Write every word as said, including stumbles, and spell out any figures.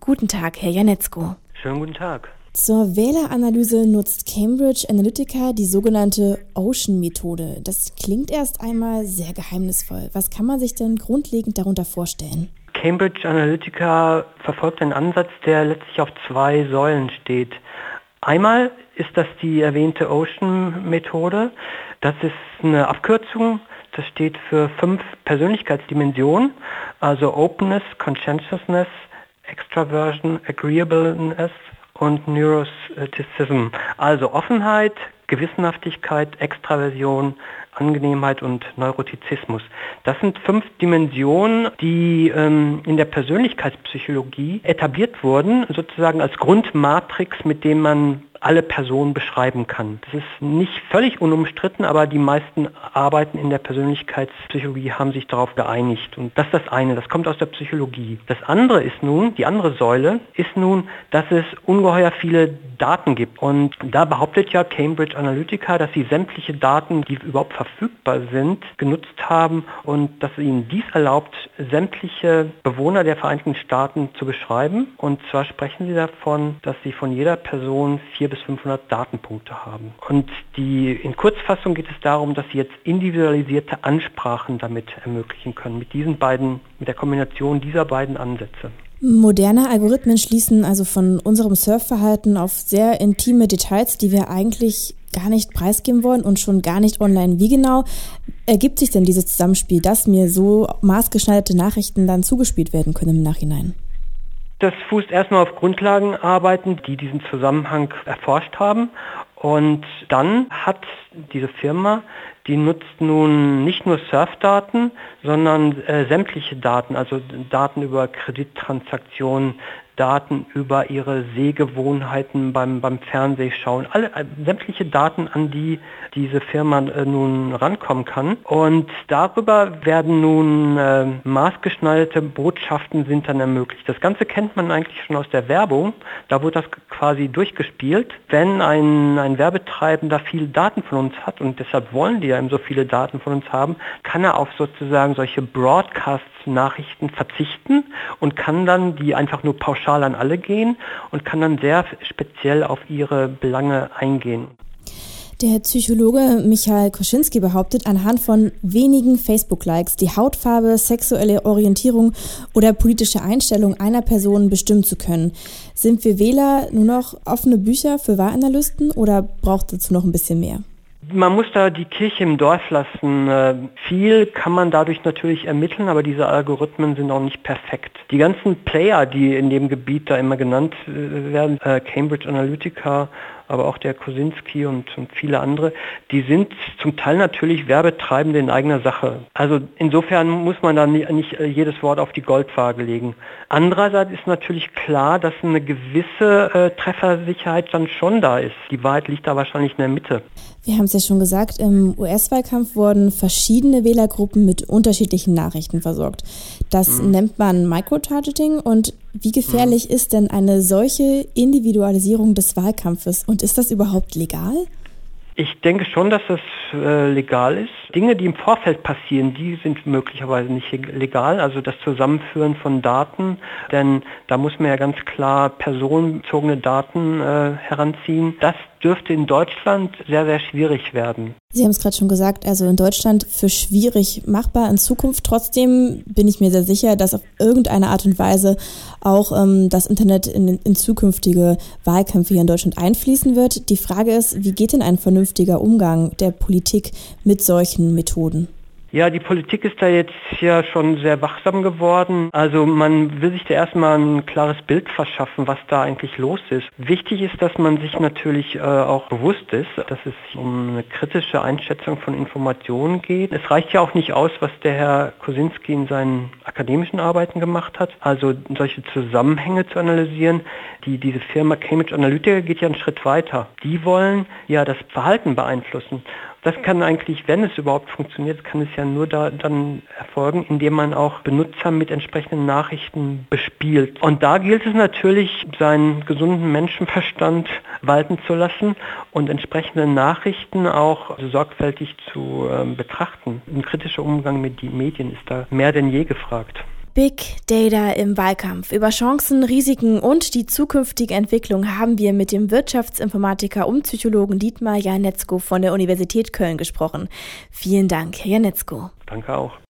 Guten Tag, Herr Janetzko. Schönen guten Tag. Zur Wähleranalyse nutzt Cambridge Analytica die sogenannte Ocean-Methode. Das klingt erst einmal sehr geheimnisvoll. Was kann man sich denn grundlegend darunter vorstellen? Cambridge Analytica verfolgt einen Ansatz, der letztlich auf zwei Säulen steht. Einmal ist das die erwähnte Ocean-Methode. Das ist eine Abkürzung. Das steht für fünf Persönlichkeitsdimensionen, also Openness, Conscientiousness, Extraversion, Agreeableness und Neuroticism. Also Offenheit, Gewissenhaftigkeit, Extraversion, Angenehmheit und Neurotizismus. Das sind fünf Dimensionen, die ähm, in der Persönlichkeitspsychologie etabliert wurden, sozusagen als Grundmatrix, mit dem man alle Personen beschreiben kann. Das ist nicht völlig unumstritten, aber die meisten Arbeiten in der Persönlichkeitspsychologie haben sich darauf geeinigt. Und das ist das eine, das kommt aus der Psychologie. Das andere ist nun, die andere Säule ist nun, dass es ungeheuer viele Daten gibt. Und da behauptet ja Cambridge Analytica, dass sie sämtliche Daten, die überhaupt verfügbar sind, genutzt haben und dass ihnen dies erlaubt, sämtliche Bewohner der Vereinigten Staaten zu beschreiben. Und zwar sprechen sie davon, dass sie von jeder Person vierhundert bis fünfhundert Datenpunkte haben. Und die, in Kurzfassung geht es darum, dass sie jetzt individualisierte Ansprachen damit ermöglichen können, mit diesen beiden, mit der Kombination dieser beiden Ansätze. Moderne Algorithmen schließen also von unserem Surfverhalten auf sehr intime Details, die wir eigentlich gar nicht preisgeben wollen und schon gar nicht online. Wie genau ergibt sich denn dieses Zusammenspiel, dass mir so maßgeschneiderte Nachrichten dann zugespielt werden können im Nachhinein? Das fußt erstmal auf Grundlagenarbeiten, die diesen Zusammenhang erforscht haben. Und dann hat diese Firma, die nutzt nun nicht nur Surfdaten, sondern äh, sämtliche Daten, also Daten über Kredittransaktionen, Daten über ihre Sehgewohnheiten beim, beim Fernsehschauen, alle äh, sämtliche Daten, an die diese Firma äh, nun rankommen kann. Und darüber werden nun äh, maßgeschneiderte Botschaften sind dann ermöglicht. Das Ganze kennt man eigentlich schon aus der Werbung. Da wird das quasi durchgespielt. Wenn ein, ein Werbetreibender viele Daten von uns hat und deshalb wollen die ja eben so viele Daten von uns haben, kann er auf sozusagen solche Broadcast-Nachrichten verzichten und kann dann die einfach nur pauschal an alle gehen und kann dann sehr speziell auf ihre Belange eingehen. Der Psychologe Michael Koschinski behauptet, anhand von wenigen Facebook-Likes die Hautfarbe, sexuelle Orientierung oder politische Einstellung einer Person bestimmen zu können. Sind wir Wähler nur noch offene Bücher für Wahlanalysten oder braucht es dazu noch ein bisschen mehr? Man muss da die Kirche im Dorf lassen. Viel kann man dadurch natürlich ermitteln, aber diese Algorithmen sind auch nicht perfekt. Die ganzen Player, die in dem Gebiet da immer genannt werden, Cambridge Analytica, aber auch der Kosinski und, und viele andere, die sind zum Teil natürlich Werbetreibende in eigener Sache. Also insofern muss man da nicht, nicht jedes Wort auf die Goldwaage legen. Andererseits ist natürlich klar, dass eine gewisse äh, Treffersicherheit dann schon da ist. Die Wahrheit liegt da wahrscheinlich in der Mitte. Wir haben es ja schon gesagt, im U S-Wahlkampf wurden verschiedene Wählergruppen mit unterschiedlichen Nachrichten versorgt. Das mhm. nennt man Microtargeting. Und wie gefährlich mhm. ist denn eine solche Individualisierung des Wahlkampfes? Und ist das überhaupt legal? Ich denke schon, dass das äh, legal ist. Dinge, die im Vorfeld passieren, die sind möglicherweise nicht legal. Also das Zusammenführen von Daten, denn da muss man ja ganz klar personenbezogene Daten äh, heranziehen. Das dürfte in Deutschland sehr, sehr schwierig werden. Sie haben es gerade schon gesagt, also in Deutschland für schwierig machbar in Zukunft. Trotzdem bin ich mir sehr sicher, dass auf irgendeine Art und Weise auch ähm, das Internet in, in zukünftige Wahlkämpfe hier in Deutschland einfließen wird. Die Frage ist, wie geht denn ein vernünftiger Umgang der Politik mit solchen Methoden? Ja, die Politik ist da jetzt ja schon sehr wachsam geworden. Also man will sich da erstmal ein klares Bild verschaffen, was da eigentlich los ist. Wichtig ist, dass man sich natürlich äh, auch bewusst ist, dass es um eine kritische Einschätzung von Informationen geht. Es reicht ja auch nicht aus, was der Herr Kosinski in seinen akademischen Arbeiten gemacht hat, also solche Zusammenhänge zu analysieren. Die, diese Firma Cambridge Analytica geht ja einen Schritt weiter. Die wollen ja das Verhalten beeinflussen. Das kann eigentlich, wenn es überhaupt funktioniert, kann es ja nur da, dann erfolgen, indem man auch Benutzer mit entsprechenden Nachrichten bespielt. Und da gilt es natürlich, seinen gesunden Menschenverstand walten zu lassen und entsprechende Nachrichten auch sorgfältig zu äh, betrachten. Ein kritischer Umgang mit den Medien ist da mehr denn je gefragt. Big Data im Wahlkampf. Über Chancen, Risiken und die zukünftige Entwicklung haben wir mit dem Wirtschaftsinformatiker und Psychologen Dietmar Janetzko von der Universität Köln gesprochen. Vielen Dank, Herr Janetzko. Danke auch.